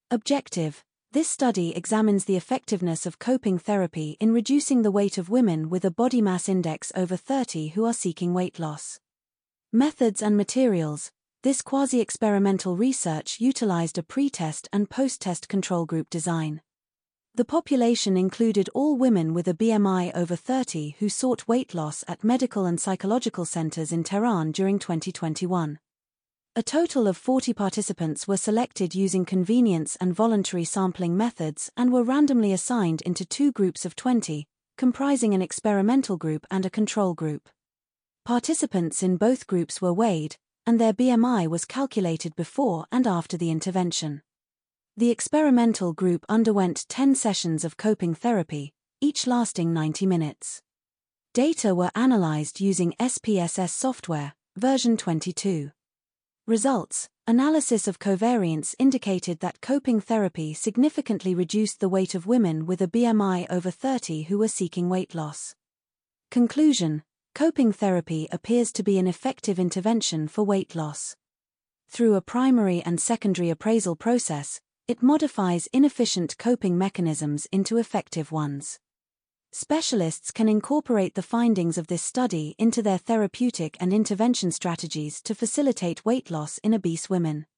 Objective: this study examines the effectiveness of coping therapy in reducing the weight of women with a body mass index over 30 who are seeking weight loss. Methods and materials: this quasi-experimental research utilized a pre-test and post-test control group design. The population included all women with a BMI over 30 who sought weight loss at medical and psychological centers in Tehran during 2021. A total of 40 participants were selected using convenience and voluntary sampling methods and were randomly assigned into two groups of 20, comprising an experimental group and a control group. Participants in both groups were weighed, and their BMI was calculated before and after the intervention. The experimental group underwent 10 sessions of coping therapy, each lasting 90 minutes. Data were analyzed using SPSS software, version 22. Results: analysis of covariance indicated that coping therapy significantly reduced the weight of women with a BMI over 30 who were seeking weight loss. Conclusion: coping therapy appears to be an effective intervention for weight loss. Through a primary and secondary appraisal process, it modifies inefficient coping mechanisms into effective ones. Specialists can incorporate the findings of this study into their therapeutic and intervention strategies to facilitate weight loss in obese women.